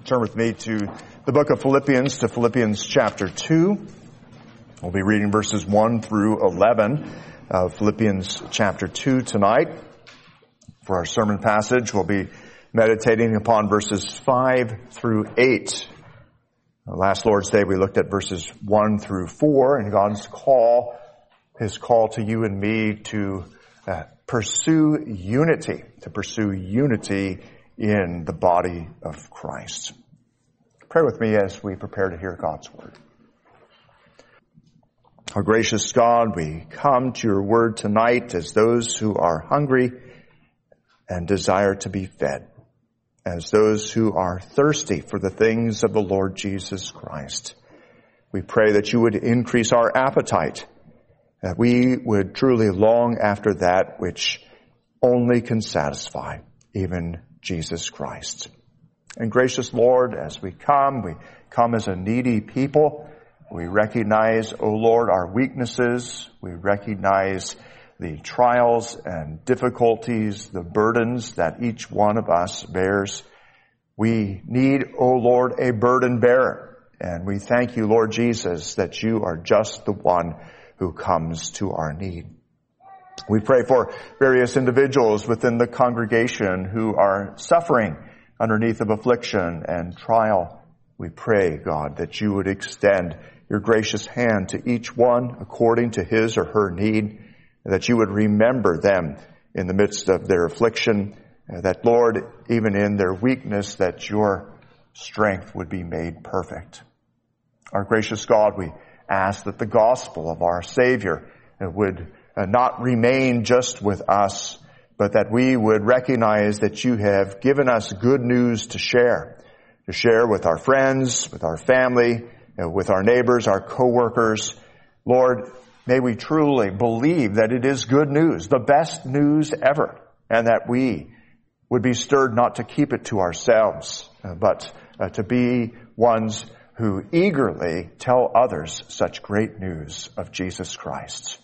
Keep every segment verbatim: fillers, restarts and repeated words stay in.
Turn with me to the book of Philippians, to Philippians chapter two. We'll be reading verses one through eleven of Philippians chapter two tonight. For our sermon passage, we'll be meditating upon verses five through eight. Last Lord's Day, we looked at verses one through four, and God's call, His call to you and me to uh, pursue unity, to pursue unity in the body of Christ. Pray with me as we prepare to hear God's word. Our gracious God, we come to your word tonight as those who are hungry and desire to be fed, as those who are thirsty for the things of the Lord Jesus Christ. We pray that you would increase our appetite, that we would truly long after that which only can satisfy, even Jesus Christ. And gracious Lord, as we come, we come as a needy people. We recognize, O Lord, our weaknesses. We recognize the trials and difficulties, the burdens that each one of us bears. We need, O Lord, a burden bearer. And we thank you, Lord Jesus, that you are just the one who comes to our need. We pray for various individuals within the congregation who are suffering underneath of affliction and trial. We pray, God, that you would extend your gracious hand to each one according to his or her need, that you would remember them in the midst of their affliction, that, Lord, even in their weakness, that your strength would be made perfect. Our gracious God, we ask that the gospel of our Savior would not remain just with us, but that we would recognize that you have given us good news to share, to share with our friends, with our family, with our neighbors, our co-workers. Lord, may we truly believe that it is good news, the best news ever, and that we would be stirred not to keep it to ourselves, but uh, to be ones who eagerly tell others such great news of Jesus Christ.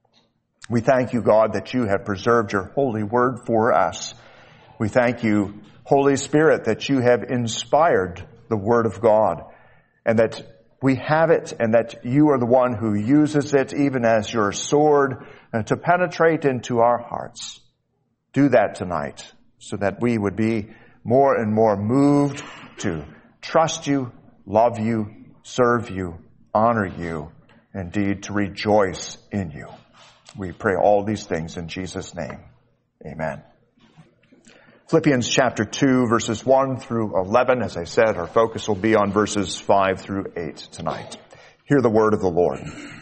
We thank you, God, that you have preserved your holy word for us. We thank you, Holy Spirit, that you have inspired the word of God, and that we have it, and that you are the one who uses it even as your sword uh, to penetrate into our hearts. Do that tonight so that we would be more and more moved to trust you, love you, serve you, honor you, indeed to rejoice in you. We pray all these things in Jesus' name. Amen. Philippians chapter two, verses one through eleven. As I said, our focus will be on verses five through eight tonight. Hear the word of the Lord.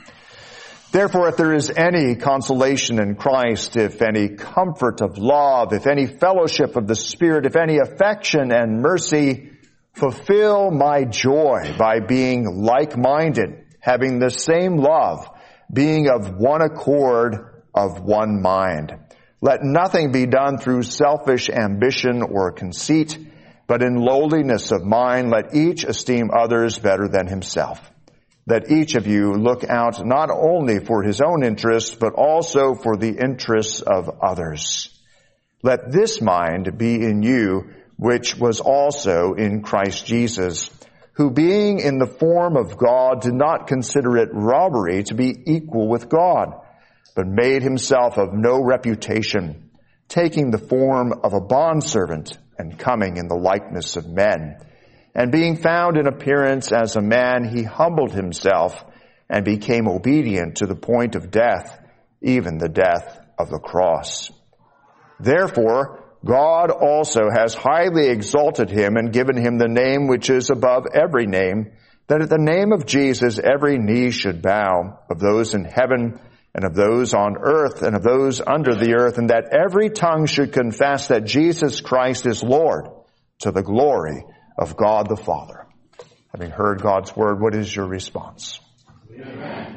Therefore, if there is any consolation in Christ, if any comfort of love, if any fellowship of the Spirit, if any affection and mercy, fulfill my joy by being like-minded, having the same love, being of one accord, of one mind. Let nothing be done through selfish ambition or conceit, but in lowliness of mind let each esteem others better than himself. Let each of you look out not only for his own interests, but also for the interests of others. Let this mind be in you, which was also in Christ Jesus, who being in the form of God did not consider it robbery to be equal with God, but made himself of no reputation, taking the form of a bondservant and coming in the likeness of men. And being found in appearance as a man, he humbled himself and became obedient to the point of death, even the death of the cross. Therefore, God also has highly exalted him and given him the name which is above every name, that at the name of Jesus every knee should bow, of those in heaven and of those on earth and of those under the earth, and that every tongue should confess that Jesus Christ is Lord, to the glory of God the Father. Having heard God's word, what is your response? Amen.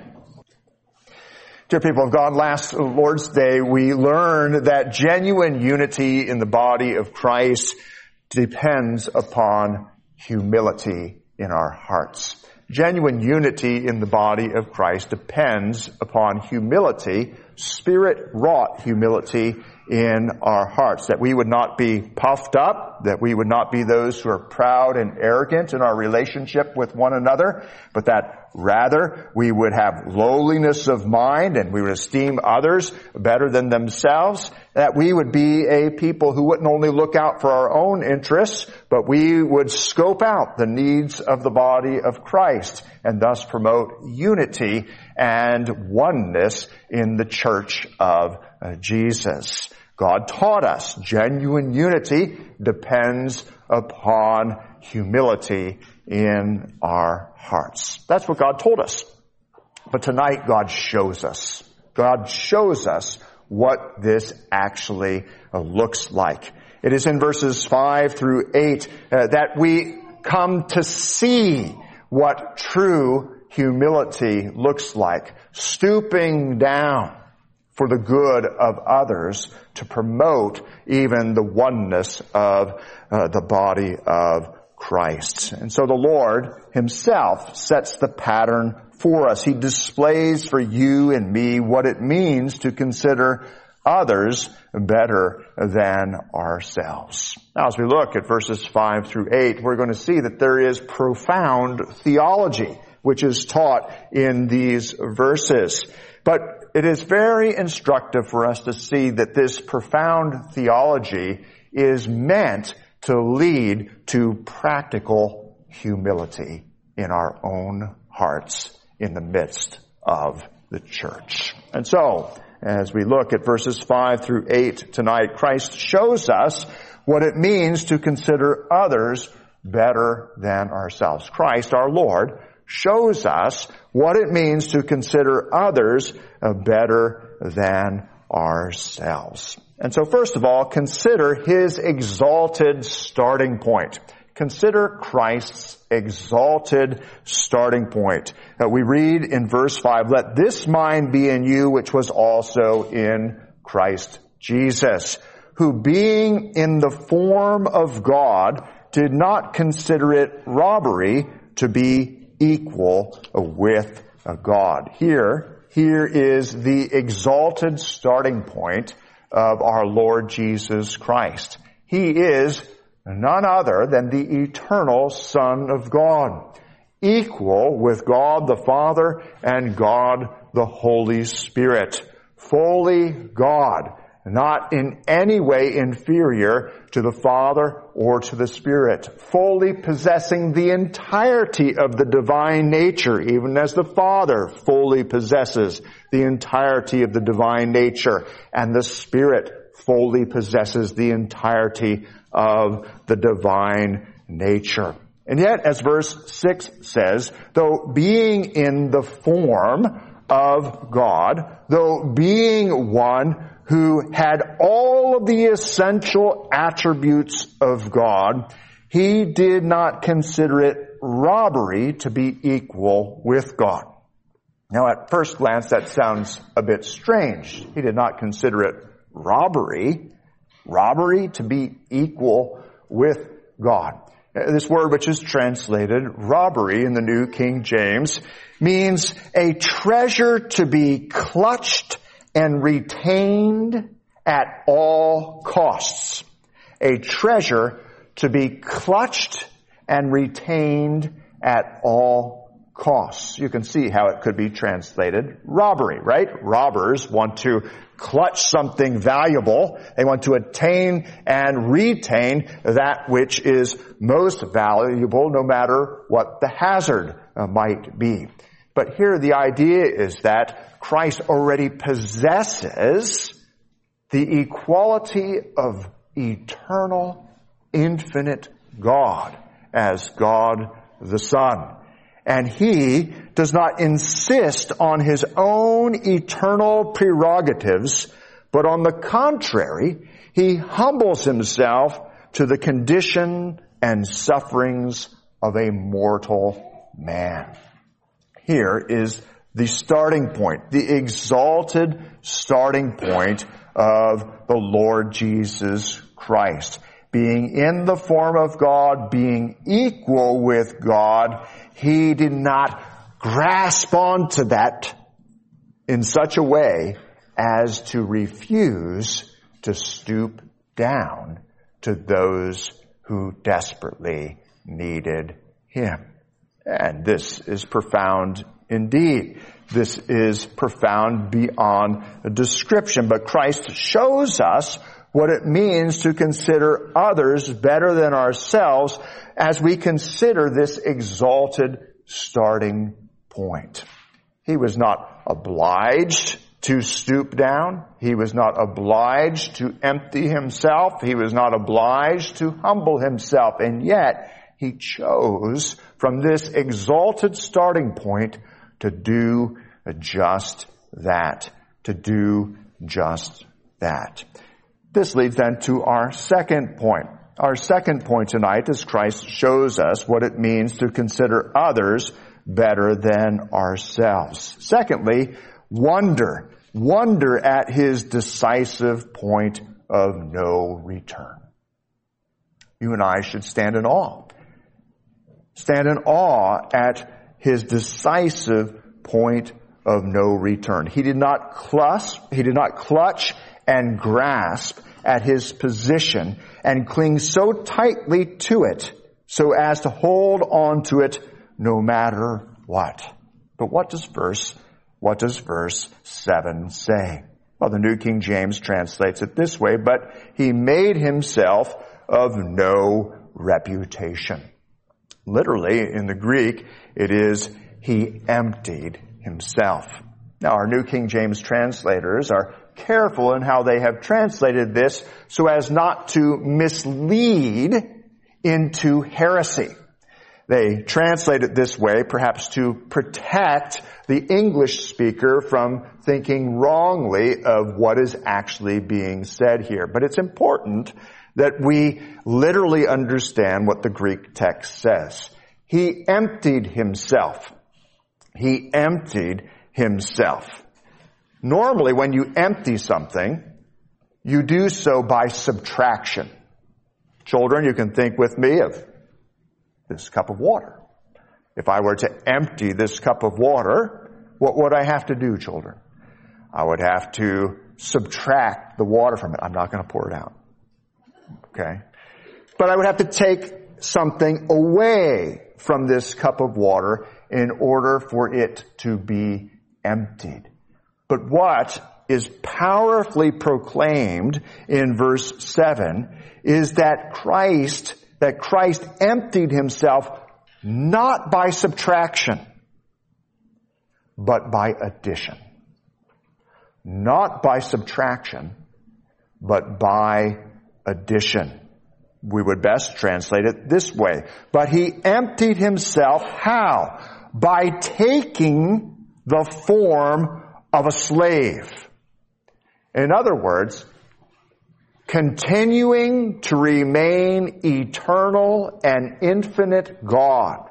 Dear people of God, last Lord's Day, we learned that genuine unity in the body of Christ depends upon humility in our hearts. Genuine unity in the body of Christ depends upon humility, spirit-wrought humility in our hearts, that we would not be puffed up, that we would not be those who are proud and arrogant in our relationship with one another, but that rather we would have lowliness of mind and we would esteem others better than themselves, that we would be a people who wouldn't only look out for our own interests, but we would scope out the needs of the body of Christ and thus promote unity and oneness in the church of uh, Jesus. God taught us genuine unity depends upon humility in our hearts. That's what God told us. But tonight God shows us. God shows us what this actually uh, looks like. It is in verses five through eight uh, that we come to see what true humility looks like. Stooping down for the good of others to promote even the oneness of uh, the body of Christ. And so the Lord himself sets the pattern for us. He displays for you and me what it means to consider others better than ourselves. Now, as we look at verses five through eight, we're going to see that there is profound theology which is taught in these verses. But it is very instructive for us to see that this profound theology is meant to lead to practical humility in our own hearts in the midst of the church. And so, as we look at verses five through eight tonight, Christ shows us what it means to consider others better than ourselves. Christ, our Lord, shows us what it means to consider others better than ourselves. And so first of all, consider his exalted starting point. Consider Christ's exalted starting point. Uh, we read in verse five, "Let this mind be in you which was also in Christ Jesus, who being in the form of God did not consider it robbery to be equal with God." Here, here is the exalted starting point of our Lord Jesus Christ. He is none other than the eternal Son of God, equal with God the Father and God the Holy Spirit, fully God, not in any way inferior to the Father or to the Spirit, fully possessing the entirety of the divine nature, even as the Father fully possesses the entirety of the divine nature, and the Spirit fully possesses the entirety of the divine nature. And yet, as verse six says, though being in the form of God, though being one who had all of the essential attributes of God, he did not consider it robbery to be equal with God. Now, at first glance, that sounds a bit strange. He did not consider it robbery, robbery to be equal with God. This word, which is translated robbery in the New King James, means a treasure to be clutched and retained at all costs. A treasure to be clutched and retained at all costs. You can see how it could be translated robbery, right? Robbers want to clutch something valuable. They want to attain and retain that which is most valuable, no matter what the hazard uh, might be. But here the idea is that Christ already possesses the equality of eternal, infinite God as God the Son. And he does not insist on his own eternal prerogatives, but on the contrary, he humbles himself to the condition and sufferings of a mortal man. Here is the starting point, the exalted starting point of the Lord Jesus Christ. Being in the form of God, being equal with God, he did not grasp onto that in such a way as to refuse to stoop down to those who desperately needed him. And this is profound indeed. This is profound beyond a description. But Christ shows us what it means to consider others better than ourselves as we consider this exalted starting point. He was not obliged to stoop down. He was not obliged to empty himself. He was not obliged to humble himself. And yet, he chose from this exalted starting point to do just that. To do just that. This leads then to our second point. Our second point tonight is Christ shows us what it means to consider others better than ourselves. Secondly, wonder. Wonder at his decisive point of no return. You and I should stand in awe. Stand in awe at his decisive point of no return. He did not clutch, he did not clutch and grasp at his position and cling so tightly to it so as to hold on to it no matter what. But what does verse, what does verse seven say? Well, the New King James translates it this way, but he made himself of no reputation. Literally, in the Greek, it is he emptied himself. Now, our New King James translators are careful in how they have translated this so as not to mislead into heresy. They translate it this way, perhaps to protect the English speaker from thinking wrongly of what is actually being said here. But it's important that we literally understand what the Greek text says. He emptied himself. He emptied himself. Normally, when you empty something, you do so by subtraction. Children, you can think with me of this cup of water. If I were to empty this cup of water, what would I have to do, children? I would have to subtract the water from it. I'm not going to pour it out. Okay? But I would have to take something away from this cup of water in order for it to be emptied. But what is powerfully proclaimed in verse seven is that Christ, that Christ emptied himself not by subtraction, but by addition. Not by subtraction, but by addition. We would best translate it this way. But he emptied himself how? By taking the form of a slave. In other words, continuing to remain eternal and infinite God,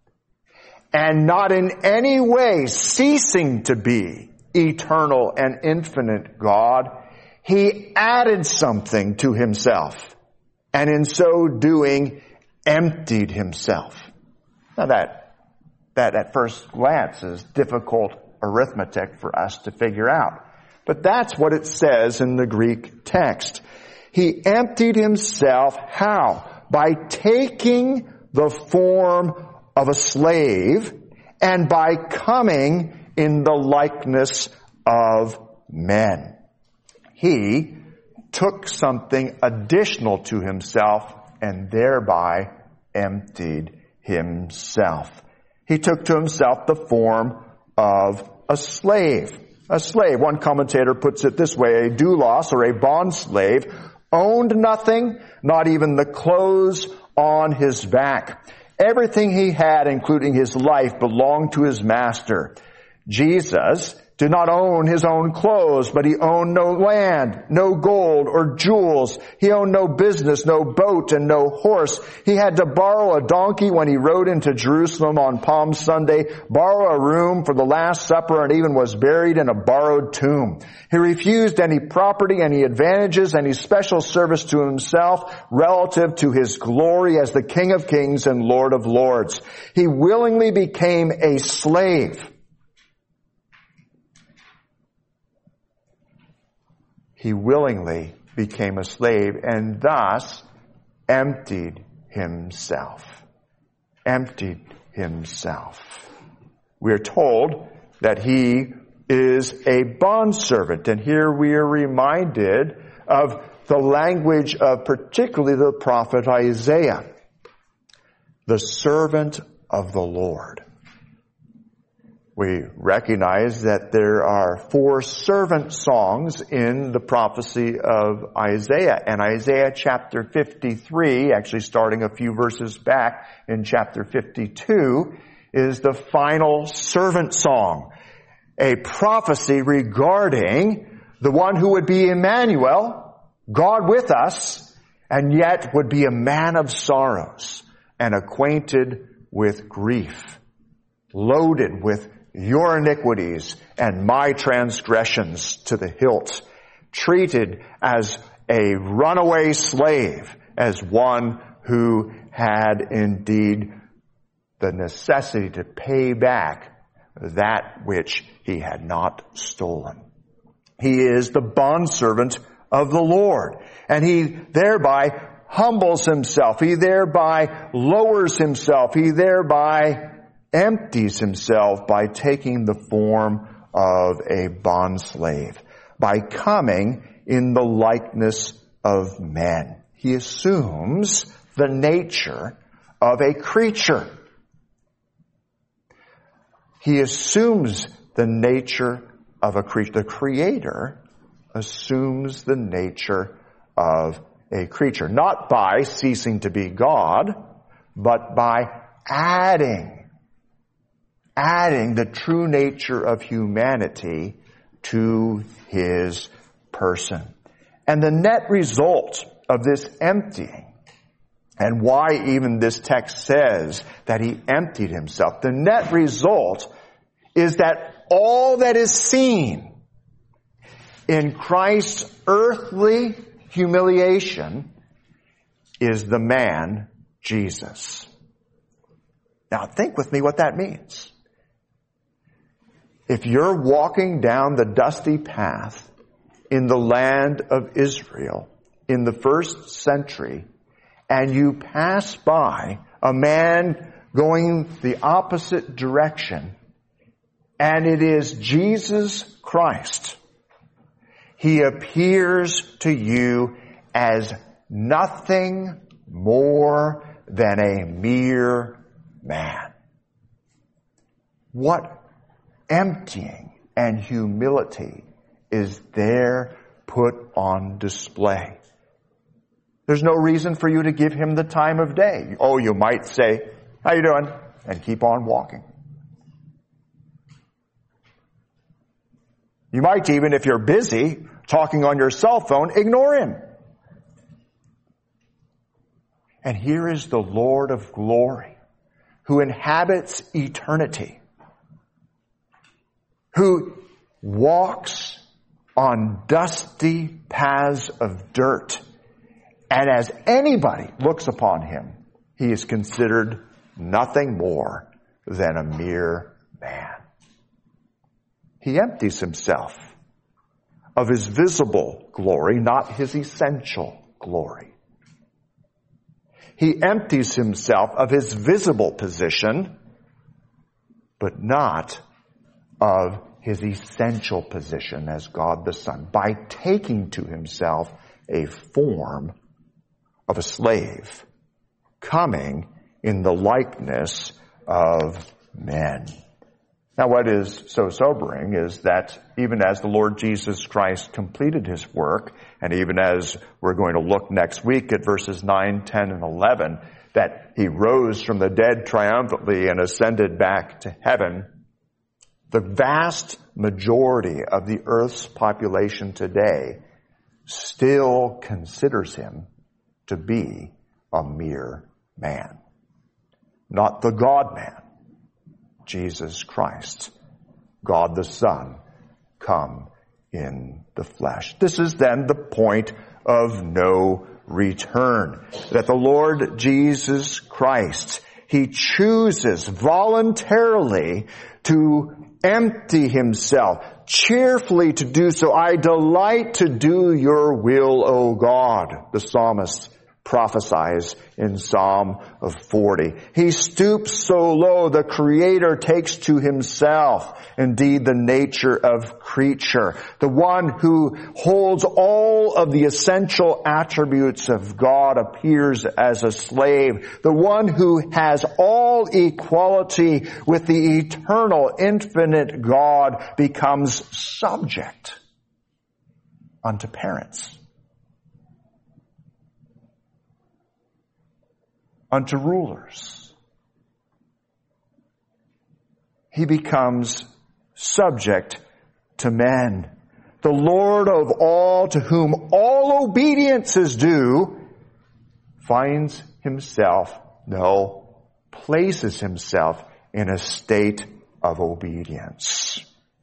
and not in any way ceasing to be eternal and infinite God, he added something to himself, and in so doing, emptied himself. Now that, that at first glance is difficult arithmetic for us to figure out. But that's what it says in the Greek text. He emptied himself how? By taking the form of a slave and by coming in the likeness of men. He took something additional to himself and thereby emptied himself. He took to himself the form of a slave. A slave, one commentator puts it this way, a doulos or a bond slave owned nothing, not even the clothes on his back. Everything he had, including his life, belonged to his master. Jesus did not own his own clothes, but he owned no land, no gold or jewels. He owned no business, no boat, and no horse. He had to borrow a donkey when he rode into Jerusalem on Palm Sunday, borrow a room for the Last Supper, and even was buried in a borrowed tomb. He refused any property, any advantages, any special service to himself relative to his glory as the King of Kings and Lord of Lords. He willingly became a slave. He willingly became a slave and thus emptied himself. Emptied himself. We are told that he is a bondservant, and here we are reminded of the language of particularly the prophet Isaiah, the servant of the Lord. We recognize that there are four servant songs in the prophecy of Isaiah. And Isaiah chapter fifty-three, actually starting a few verses back in chapter fifty-two, is the final servant song. A prophecy regarding the one who would be Emmanuel, God with us, and yet would be a man of sorrows and acquainted with grief, loaded with your iniquities and my transgressions to the hilt, treated as a runaway slave, as one who had indeed the necessity to pay back that which he had not stolen. He is the bondservant of the Lord, and he thereby humbles himself. He thereby lowers himself. He thereby empties himself by taking the form of a bondslave, by coming in the likeness of men. He assumes the nature of a creature. He assumes the nature of a creature. The Creator assumes the nature of a creature, not by ceasing to be God, but by adding adding the true nature of humanity to his person. And the net result of this emptying, and why even this text says that he emptied himself, the net result is that all that is seen in Christ's earthly humiliation is the man Jesus. Now think with me what that means. If you're walking down the dusty path in the land of Israel in the first century, and you pass by a man going the opposite direction, and it is Jesus Christ, he appears to you as nothing more than a mere man. What emptying and humility is there put on display. There's no reason for you to give him the time of day. Oh, you might say, how you doing? And keep on walking. You might even, if you're busy talking on your cell phone, ignore him. And here is the Lord of glory, who inhabits eternity, who walks on dusty paths of dirt. And as anybody looks upon him, he is considered nothing more than a mere man. He empties himself of his visible glory, not his essential glory. He empties himself of his visible position, but not of his essential position as God the Son, by taking to himself a form of a slave, coming in the likeness of men. Now, what is so sobering is that even as the Lord Jesus Christ completed his work, and even as we're going to look next week at verses nine, ten, and eleven, that he rose from the dead triumphantly and ascended back to heaven, the vast majority of the earth's population today still considers him to be a mere man. Not the God-man, Jesus Christ, God the Son, come in the flesh. This is then the point of no return, that the Lord Jesus Christ, he chooses voluntarily to empty himself, cheerfully to do so. I delight to do your will, O God, the psalmist prophesies in Psalm forty. He stoops so low, the Creator takes to himself, indeed, the nature of creature. The one who holds all of the essential attributes of God appears as a slave. The one who has all equality with the eternal, infinite God becomes subject unto parents, unto rulers. He becomes subject to men. The Lord of all, to whom all obedience is due, finds himself, no, places himself in a state of obedience.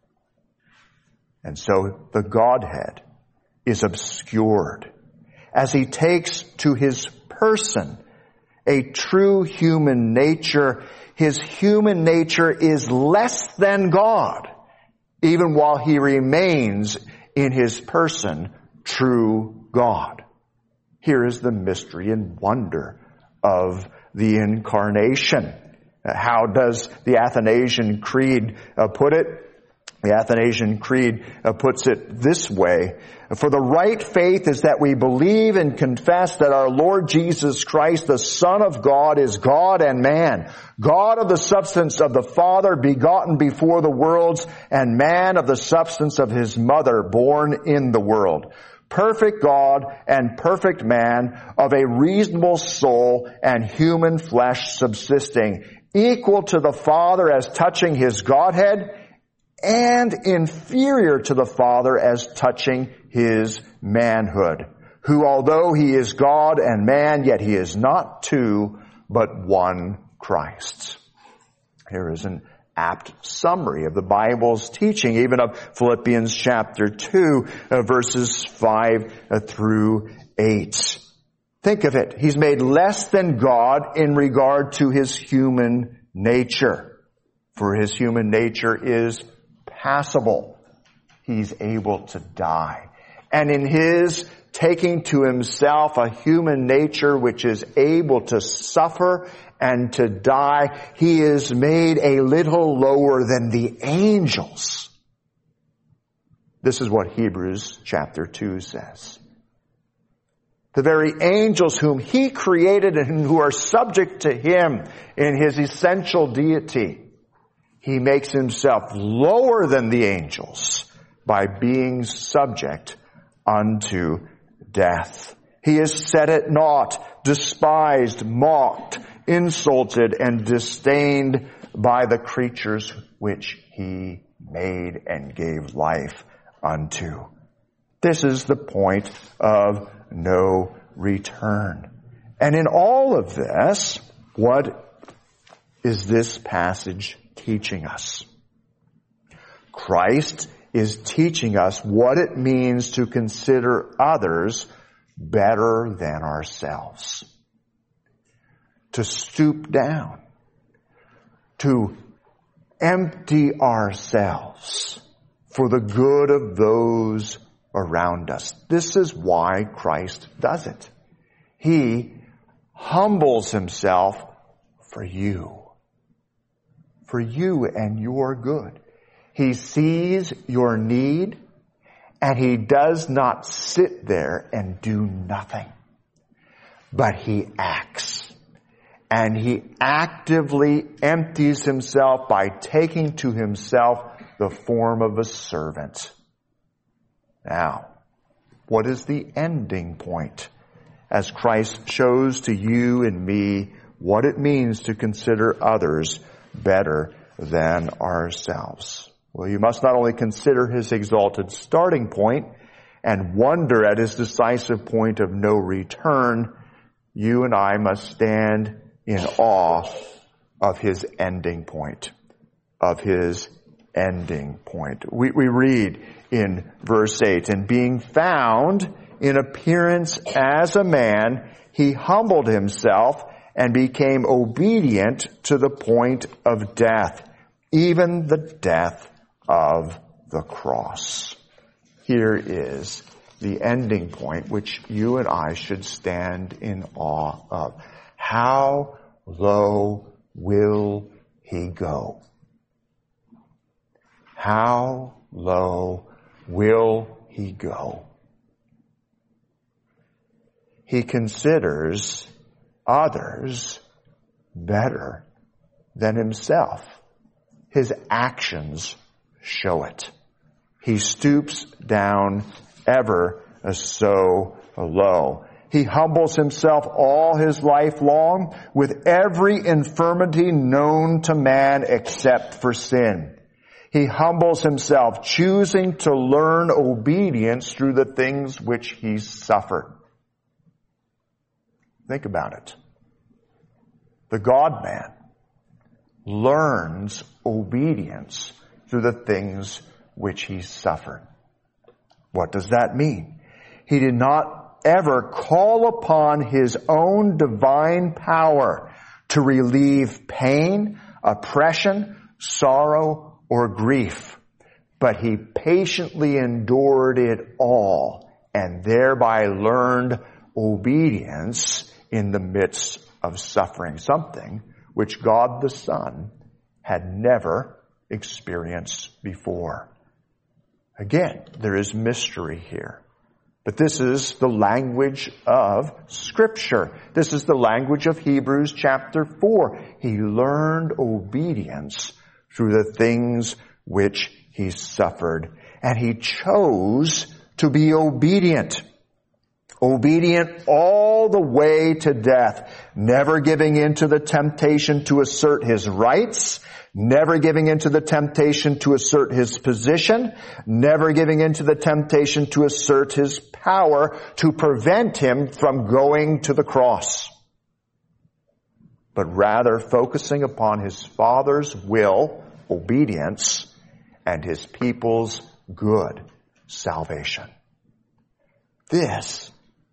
And so the Godhead is obscured as he takes to his person a true human nature. His human nature is less than God, even while he remains in his person true God. Here is the mystery and wonder of the incarnation. How does the Athanasian Creed uh, put it? The Athanasian Creed uh, puts it this way: for the right faith is that we believe and confess that our Lord Jesus Christ, the Son of God, is God and man, God of the substance of the Father, begotten before the worlds, and man of the substance of his mother, born in the world. Perfect God and perfect man, of a reasonable soul and human flesh subsisting, equal to the Father as touching his Godhead, and inferior to the Father as touching his manhood, who, although he is God and man, yet he is not two, but one Christ. Here is an apt summary of the Bible's teaching, even of Philippians chapter two, uh, verses five uh, through eight. Think of it. He's made less than God in regard to his human nature, for his human nature is passable. He's able to die. And in his taking to himself a human nature which is able to suffer and to die, he is made a little lower than the angels. This is what Hebrews chapter two says. The very angels whom he created and who are subject to him in his essential deity, he makes himself lower than the angels by being subject unto death. He is set at naught, despised, mocked, insulted, and disdained by the creatures which he made and gave life unto. This is the point of no return. And in all of this, what is this passage teaching us? Christ is teaching us what it means to consider others better than ourselves. To stoop down. To empty ourselves for the good of those around us. This is why Christ does it. He humbles himself for you. For you and your good. He sees your need, and he does not sit there and do nothing. But he acts. And he actively empties himself by taking to himself the form of a servant. Now, what is the ending point? As Christ shows to you and me what it means to consider others better than ourselves. Well, you must not only consider his exalted starting point and wonder at his decisive point of no return, you and I must stand in awe of his ending point, of his ending point. We, we read in verse eight, and being found in appearance as a man, he humbled himself and became obedient to the point of death, even the death of the cross. Here is the ending point which you and I should stand in awe of. How low will he go? How low will he go? He considers others better than himself. His actions show it. He stoops down ever so low. He humbles himself all his life long with every infirmity known to man except for sin. He humbles himself, choosing to learn obedience through the things which he suffered. Think about it. The God-man learns obedience through the things which he suffered. What does that mean? He did not ever call upon his own divine power to relieve pain, oppression, sorrow, or grief, but he patiently endured it all and thereby learned obedience in the midst of suffering, something which God the Son had never experienced before. Again, there is mystery here. But this is the language of Scripture. This is the language of Hebrews chapter four. He learned obedience through the things which he suffered. And he chose to be obedient. Obedient all the way to death, never giving in to the temptation to assert his rights, never giving in to the temptation to assert his position, never giving in to the temptation to assert his power to prevent him from going to the cross, but rather focusing upon his Father's will, obedience, and his people's good, salvation. This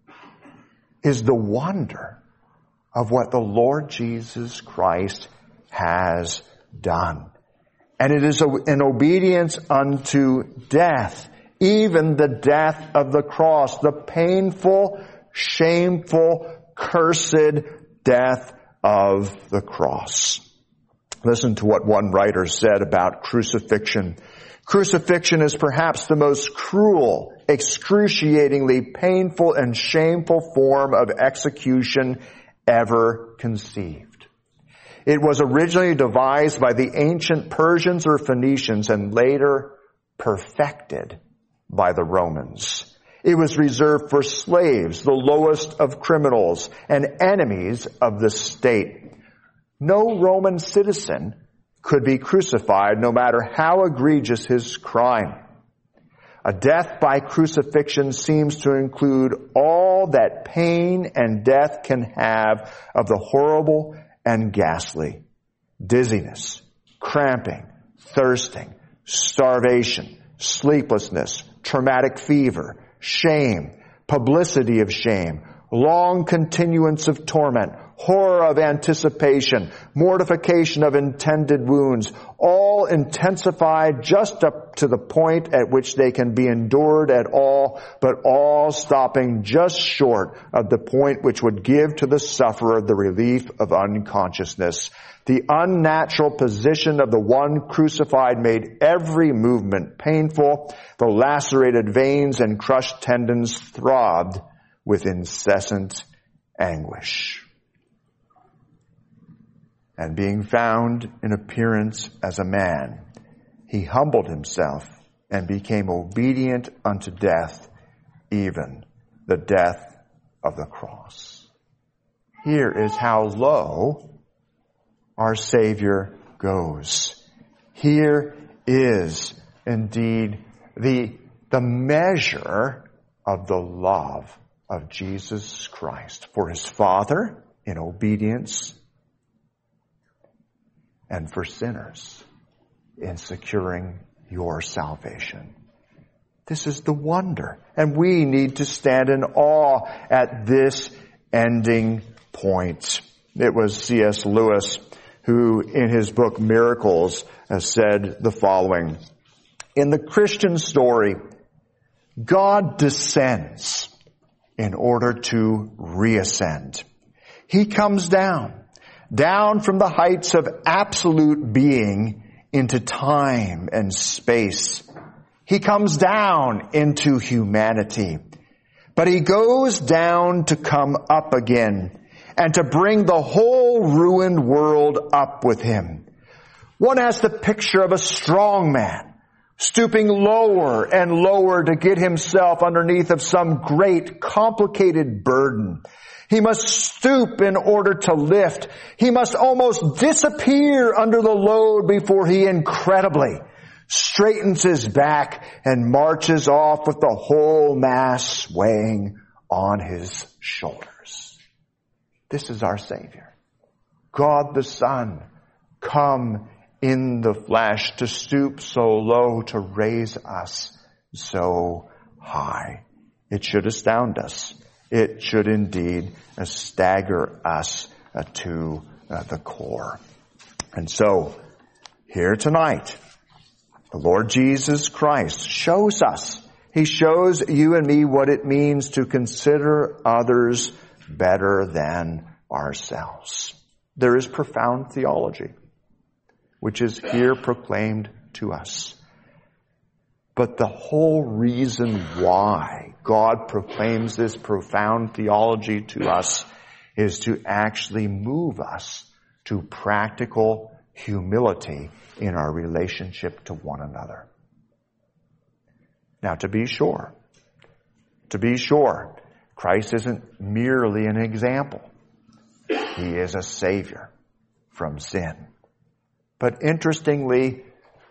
is the wonder of what the Lord Jesus Christ has done. And it is in obedience unto death, even the death of the cross, the painful, shameful, cursed death of the cross. Listen to what one writer said about crucifixion. Crucifixion is perhaps the most cruel, excruciatingly painful and shameful form of execution ever conceived. It was originally devised by the ancient Persians or Phoenicians and later perfected by the Romans. It was reserved for slaves, the lowest of criminals, and enemies of the state. No Roman citizen could be crucified no matter how egregious his crime. A death by crucifixion seems to include all that pain and death can have of the horrible and ghastly. Dizziness, cramping, thirsting, starvation, sleeplessness, traumatic fever, shame, publicity of shame, long continuance of torment, horror of anticipation, mortification of intended wounds, all intensified just up to the point at which they can be endured at all, but all stopping just short of the point which would give to the sufferer the relief of unconsciousness. The unnatural position of the one crucified made every movement painful. The lacerated veins and crushed tendons throbbed with incessant anguish. And being found in appearance as a man, he humbled himself and became obedient unto death, even the death of the cross. Here is how low our Savior goes. Here is indeed the, the measure of the love of Jesus Christ for his Father in obedience, and for sinners in securing your salvation. This is the wonder. And we need to stand in awe at this ending point. It was C S Lewis who in his book Miracles has said the following: in the Christian story, God descends in order to reascend. He comes down, down from the heights of absolute being into time and space. He comes down into humanity, but he goes down to come up again and to bring the whole ruined world up with him. One has the picture of a strong man stooping lower and lower to get himself underneath of some great complicated burden. He must stoop in order to lift. He must almost disappear under the load before he incredibly straightens his back and marches off with the whole mass weighing on his shoulders. This is our Savior, God the Son, come in the flesh to stoop so low to raise us so high. It should astound us. It should indeed uh, stagger us uh, to uh, the core. And so, here tonight, the Lord Jesus Christ shows us, He shows you and me what it means to consider others better than ourselves. There is profound theology, which is here proclaimed to us. But the whole reason why God proclaims this profound theology to us is to actually move us to practical humility in our relationship to one another. Now, to be sure, to be sure, Christ isn't merely an example. He is a Savior from sin. But interestingly,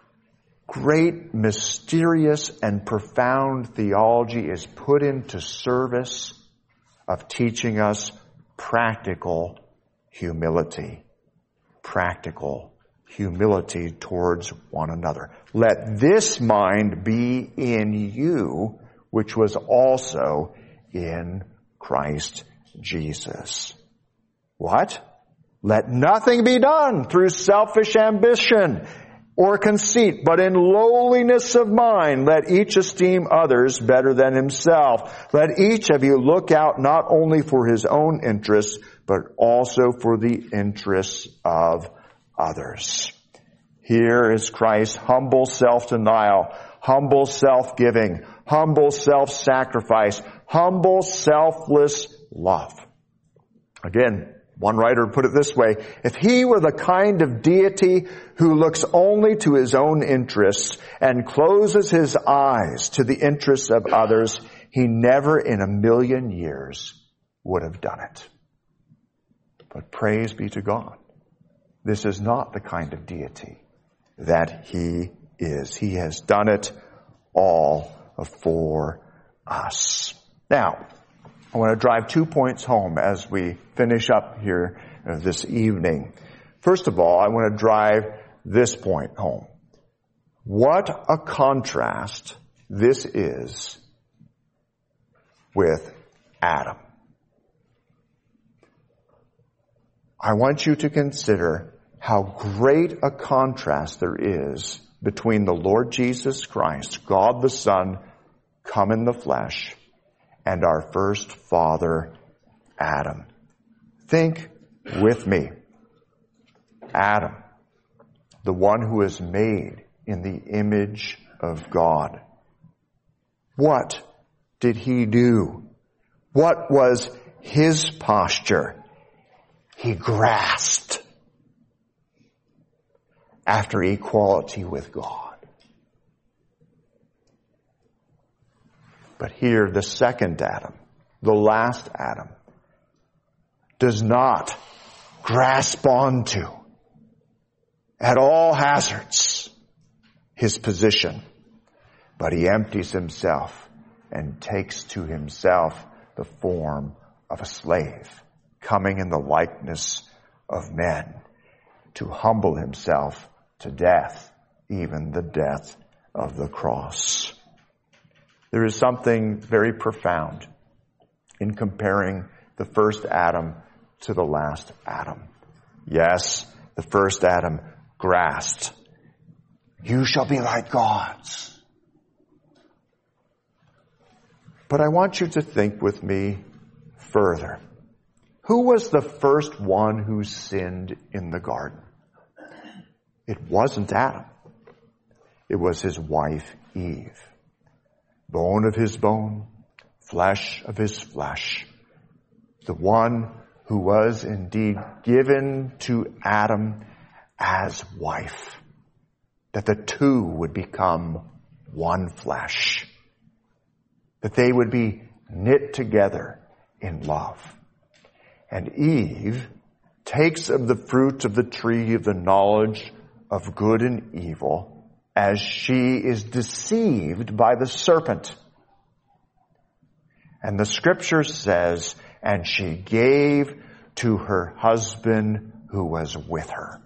great, mysterious, and profound theology is put into service of teaching us practical humility. Practical humility towards one another. Let this mind be in you, which was also in Christ Jesus. What? Let nothing be done through selfish ambition or conceit, but in lowliness of mind, let each esteem others better than himself. Let each of you look out not only for his own interests, but also for the interests of others. Here is Christ's humble self-denial, humble self-giving, humble self-sacrifice, humble selfless love. Again, one writer put it this way: if he were the kind of deity who looks only to his own interests and closes his eyes to the interests of others, he never in a million years would have done it. But praise be to God, this is not the kind of deity that he is. He has done it all for us. Now, I want to drive two points home as we finish up here uh, this evening. First of all, I want to drive this point home. What a contrast this is with Adam. I want you to consider how great a contrast there is between the Lord Jesus Christ, God the Son, come in the flesh, and our first father, Adam. Think with me. Adam, the one who is made in the image of God. What did he do? What was his posture? He grasped after equality with God. But here, the second Adam, the last Adam, does not grasp onto, at all hazards, his position, but he empties himself and takes to himself the form of a slave, coming in the likeness of men, to humble himself to death, even the death of the cross. There is something very profound in comparing the first Adam to the last Adam. Yes, the the first Adam grasped. You shall be like gods. But I want you to think with me further. Who was the first one who sinned in the garden? It wasn't Adam. It was his wife, Eve. Bone of his bone, flesh of his flesh. The one who was indeed given to Adam as wife. That the two would become one flesh. That they would be knit together in love. And Eve takes of the fruit of the tree of the knowledge of good and evil as she is deceived by the serpent. And the scripture says, and she gave to her husband who was with her.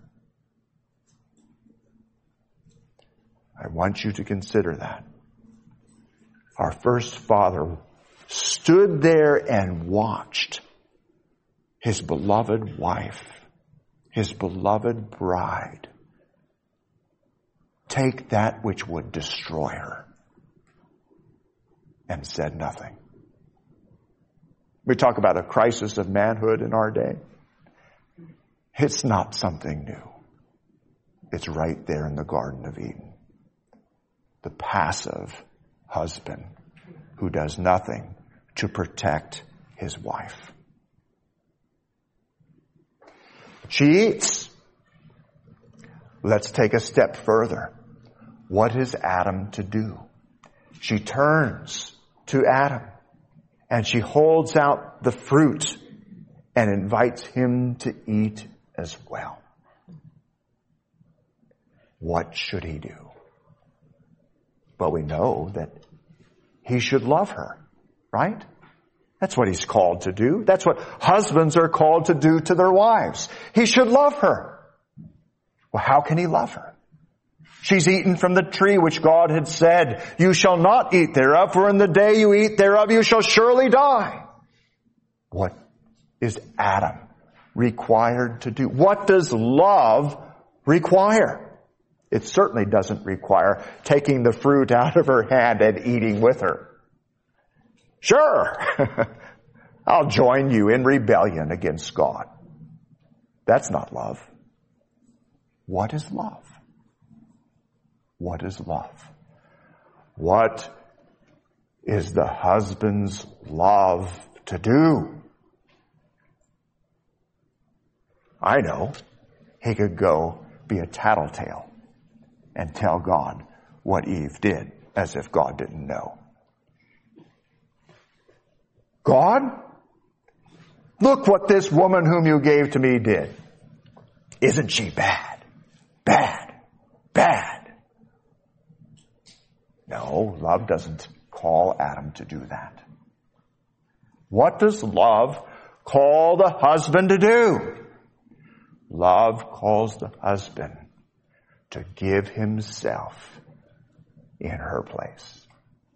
I want you to consider that. Our first father stood there and watched his beloved wife, his beloved bride, take that which would destroy her, and said nothing. We talk about a crisis of manhood in our day. It's not something new. It's right there in the Garden of Eden. The passive husband who does nothing to protect his wife. She eats. Let's take a step further. What is Adam to do? She turns to Adam and she holds out the fruit and invites him to eat as well. What should he do? Well, we know that he should love her, right? That's what he's called to do. That's what husbands are called to do to their wives. He should love her. Well, how can he love her? She's eaten from the tree which God had said, you shall not eat thereof, for in the day you eat thereof you shall surely die. What is Adam required to do? What does love require? It certainly doesn't require taking the fruit out of her hand and eating with her. Sure, I'll join you in rebellion against God. That's not love. What is love? What is love? What is the husband's love to do? I know he could go be a tattletale and tell God what Eve did, as if God didn't know. God, look what this woman whom you gave to me did. Isn't she bad? Bad. Bad. No, love doesn't call Adam to do that. What does love call the husband to do? Love calls the husband to give himself in her place.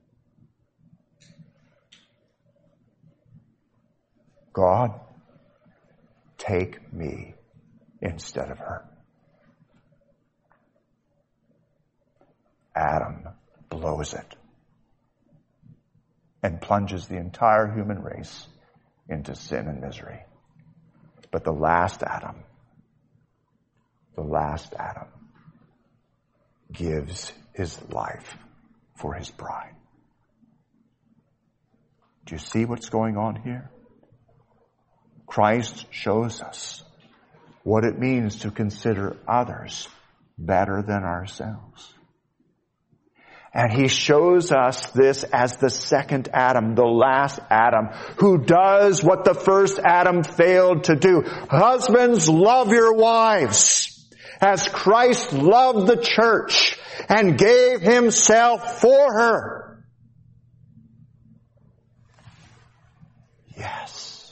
God, take me instead of her. Adam blows it and plunges the entire human race into sin and misery. But the last Adam, the last Adam gives his life for his bride. Do you see what's going on here? Christ shows us what it means to consider others better than ourselves. And he shows us this as the second Adam, the last Adam, who does what the first Adam failed to do. Husbands, love your wives as Christ loved the church and gave himself for her. Yes.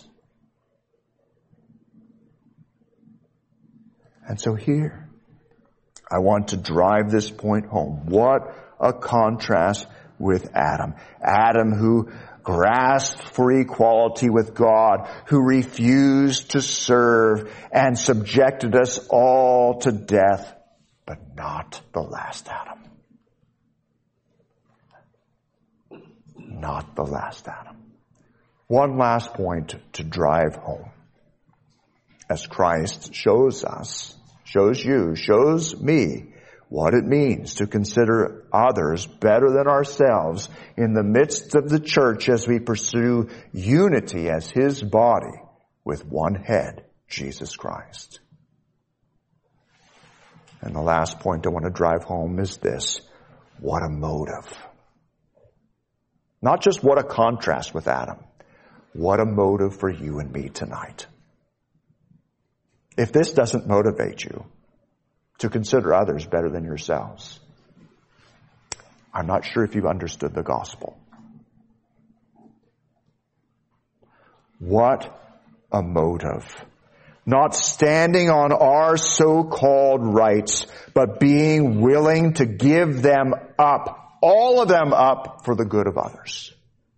And so here, I want to drive this point home. What a contrast with Adam. Adam who grasped for equality with God, who refused to serve and subjected us all to death, but not the last Adam. Not the last Adam. One last point to drive home. As Christ shows us, shows you, shows me what it means to consider others better than ourselves in the midst of the church as we pursue unity as His body with one head, Jesus Christ. And the last point I want to drive home is this: what a motive. Not just what a contrast with Adam. What a motive for you and me tonight. If this doesn't motivate you to consider others better than yourselves, I'm not sure if you've understood the gospel. What a motive. Not standing on our so-called rights, but being willing to give them up, all of them up, for the good of others.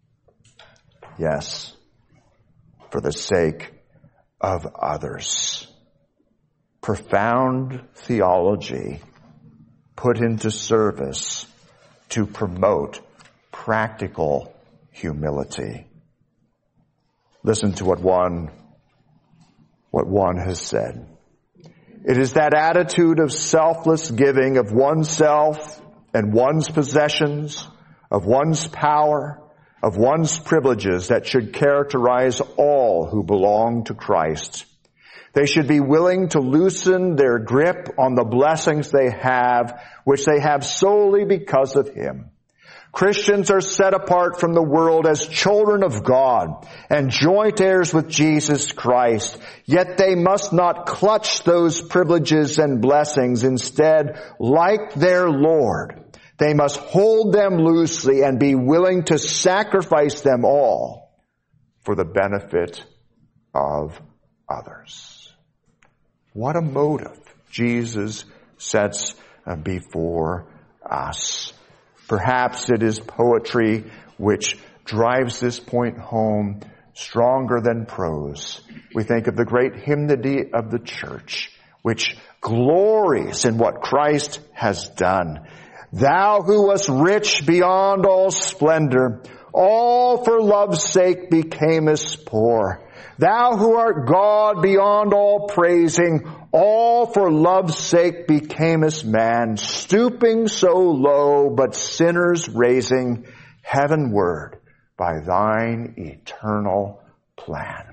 Yes, for the sake of others. Profound theology put into service to promote practical humility. Listen to what one, what one has said. It is that attitude of selfless giving of oneself and one's possessions, of one's power, of one's privileges that should characterize all who belong to Christ. They should be willing to loosen their grip on the blessings they have, which they have solely because of Him. Christians are set apart from the world as children of God and joint heirs with Jesus Christ. Yet they must not clutch those privileges and blessings. Instead, like their Lord, they must hold them loosely and be willing to sacrifice them all for the benefit of others. What a motive Jesus sets before us. Perhaps it is poetry which drives this point home stronger than prose. We think of the great hymnody of the church, which glories in what Christ has done. Thou who wast rich beyond all splendor, all for love's sake becamest poor. Thou who art God beyond all praising, all for love's sake becamest man, stooping so low, but sinners raising heavenward by thine eternal plan.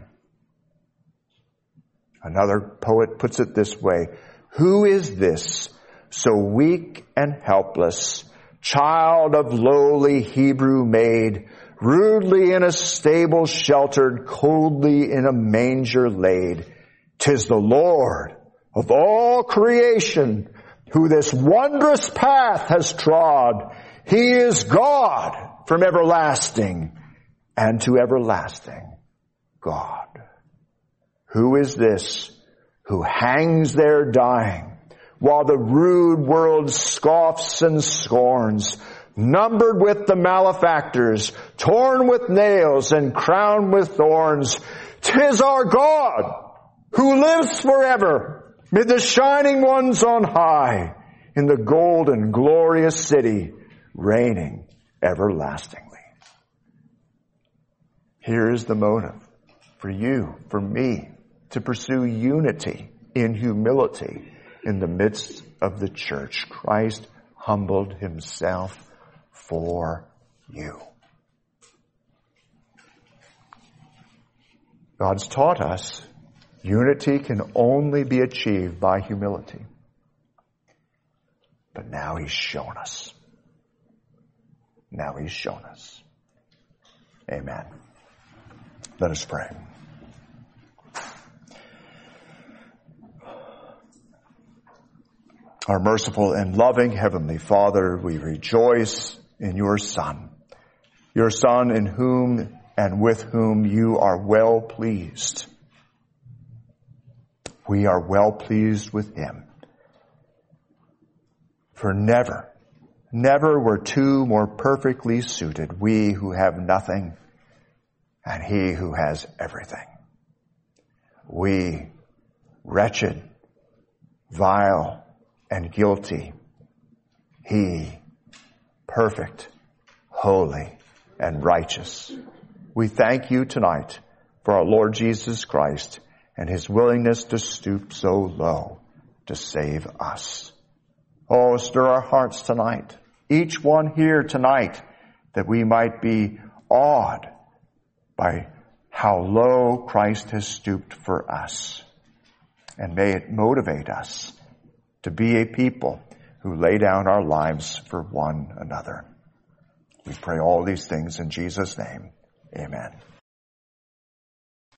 Another poet puts it this way: who is this so weak and helpless, child of lowly Hebrew maid, rudely in a stable sheltered, coldly in a manger laid? 'Tis the Lord of all creation who this wondrous path has trod. He is God from everlasting and to everlasting God. Who is this who hangs there dying while the rude world scoffs and scorns, numbered with the malefactors, torn with nails and crowned with thorns? 'Tis our God who lives forever mid the shining ones on high, in the golden glorious city, reigning everlastingly. Here is the motive for you, for me, to pursue unity in humility in the midst of the church. Christ humbled Himself for you. God's taught us unity can only be achieved by humility. But now He's shown us. Now He's shown us. Amen. Let us pray. Our merciful and loving Heavenly Father, we rejoice in Your Son, Your Son in whom and with whom You are well pleased. We are well pleased with Him. For never Never were two more perfectly suited, we who have nothing and he who has everything. We, wretched, vile, and guilty. He, perfect, holy, and righteous. We thank you tonight for our Lord Jesus Christ and his willingness to stoop so low to save us. Oh, stir our hearts tonight, each one here tonight, that we might be awed by how low Christ has stooped for us. And may it motivate us to be a people who lay down our lives for one another. We pray all these things in Jesus' name. Amen.